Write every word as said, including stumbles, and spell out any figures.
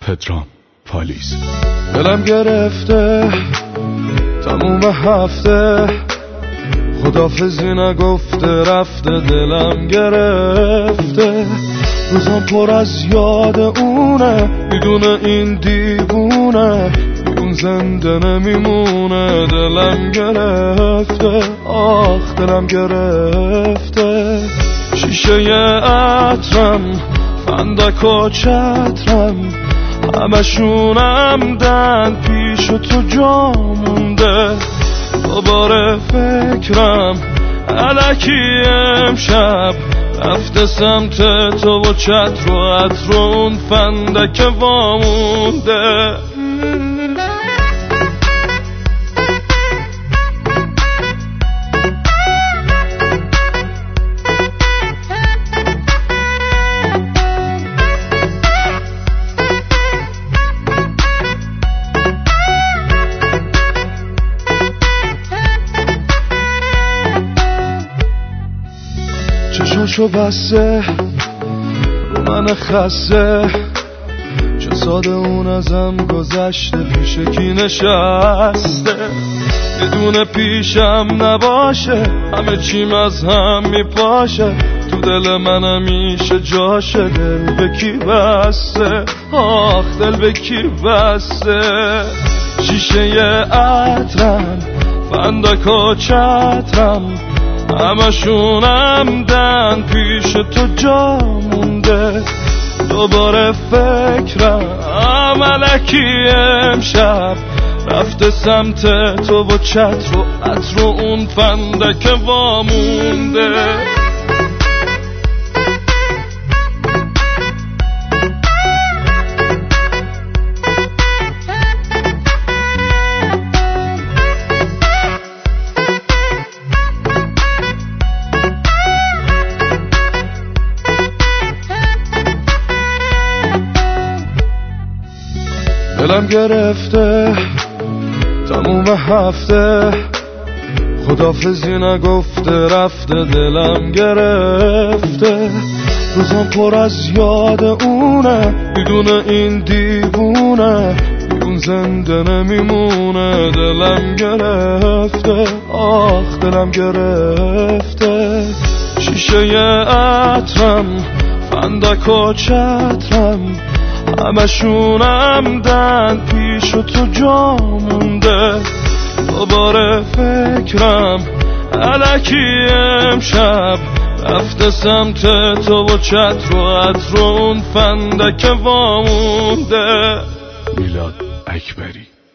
پدرام پالیز. دلم گرفته تموم هفته، خدافزی نگفته رفته. دلم گرفته روزم پر از یاد اونه، میدونه این دیوونه اون زنده نمیمونه. دلم گرفته آخ دلم گرفته، شیشه عطرم فندک و چترم همشونم دن پیش تو جا مونده. دوباره فکرم الکی امشب رفته سمت تو و چتر و عطر و اون فندک وامونده. چشاشو بسته رو من خسته، چه ساده اون ازم گذشته پیش کی نشسته. بدون پیشم نباشه همه چیم از هم میپاشه، تو دل من همیشه جاشه. دل به کی بسته آخ دل به کی بسته، شیشه عطرم فندک و چترم همشونم دن پیش تو جا مونده. دوباره فکرم الکی امشب رفته سمت تو و چتر و عطر و اون فندک وامونده. دلم گرفته تموم هفته، خدافزی نگفته رفته. دلم گرفته روزم پر از یاد اونه، میدونه این دیوونه اون زنده نمیمونه. دلم گرفته آخ دلم گرفته، شیشه عطرم فندک و چترم همشونم دن پیش تو جا مونده. دوباره فکرم الکی امشب رفته سمت تو و چتر و عطر و اون فندک وامونده. میلاد اکبری.